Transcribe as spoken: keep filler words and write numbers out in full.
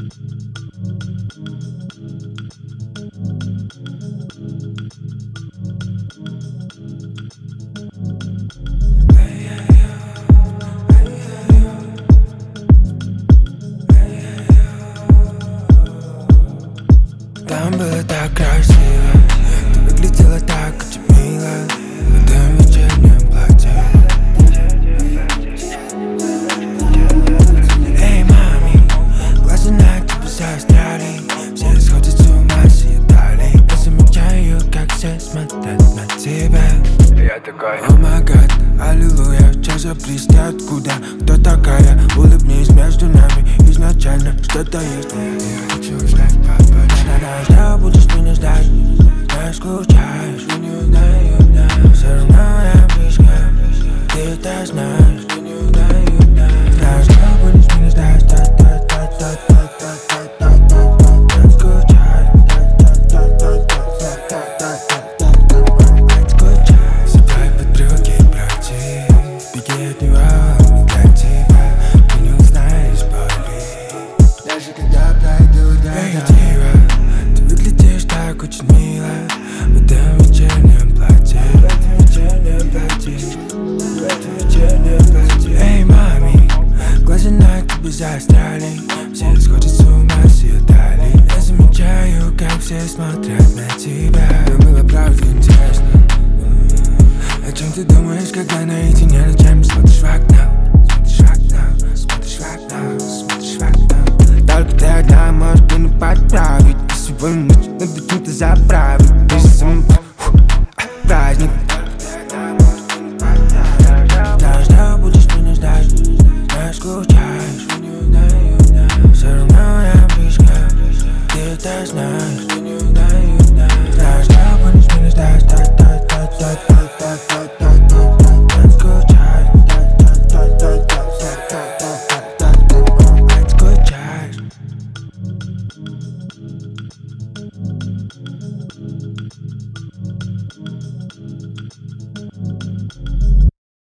Там было так красиво, ты выглядела так очень мило в этом вечернем платье. Эй, мами, глаза на тебя застряли, все сходят с ума с ее талии. Я замечаю, как все смотрят на тебя. Я такой: о май гад, аллилуйя, что за блестят, куда, кто такая? Улыбнись, между нами изначально что-то есть. Я хочу ждать, папа, да-да-да, будешь меня ждать, знаешь, скучать.